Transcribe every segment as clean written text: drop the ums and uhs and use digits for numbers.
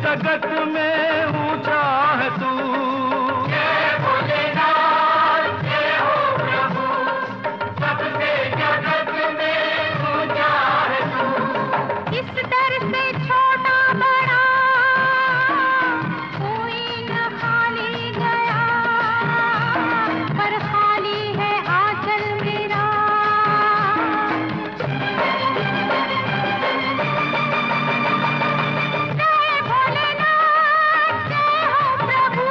जगत में ऊंचा है तू। जय भोलेनाथ जय हो प्रभु, सबसे जगत में ऊंचा है तू। इस दर से छोटा बड़ा कोई न खाली गया, पर खाली है आंचल मेरा। जय भोलेनाथ जय हो प्रभु।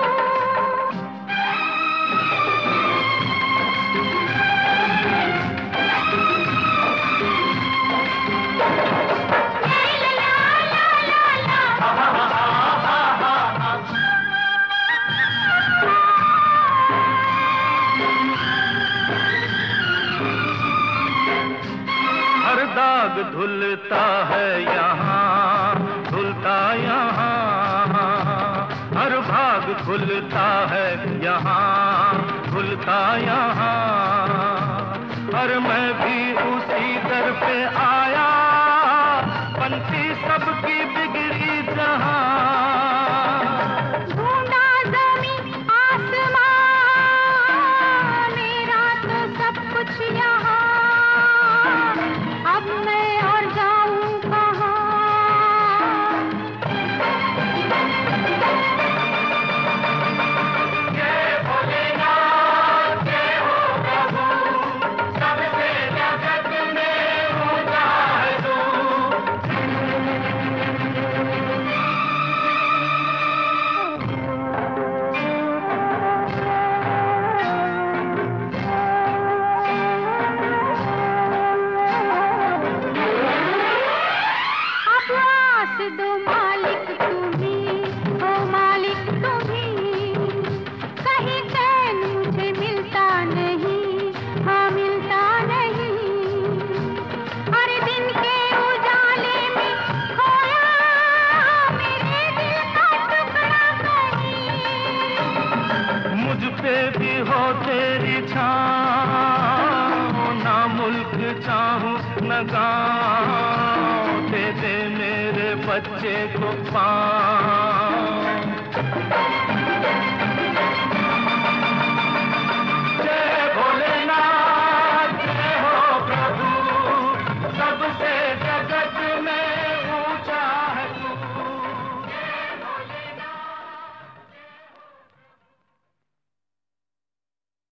हर दाग धुलता है यहाँ, धुलता यहाँ, हर भाग खुलता है यहाँ, खुलता यहाँ। और मैं भी उसी दर पे आया, बनती सबकी बिगड़ी जहाँ। ढूंढा ज़मीं आसमां, मेरा तो सब कुछ यहाँ। अब मैं और जाऊं कहाँ? जय भोलेनाथ जय हो प्रभु, सबसे जगत में ऊंचा है तू। अब आस दो मालिक तुम्ही, ओ मालिक तुम्ही। कहीं चैन मुझे मिलता नहीं, हाँ मिलता नहीं। हर दिन के उजाले में खोया मेरे दिल का टुकड़ा कहीं। मुझ पे भी हो तेरी छाँव, ना मुल्क चाहूं न गाँव, दे दे मेरे बच्चे को पाँव।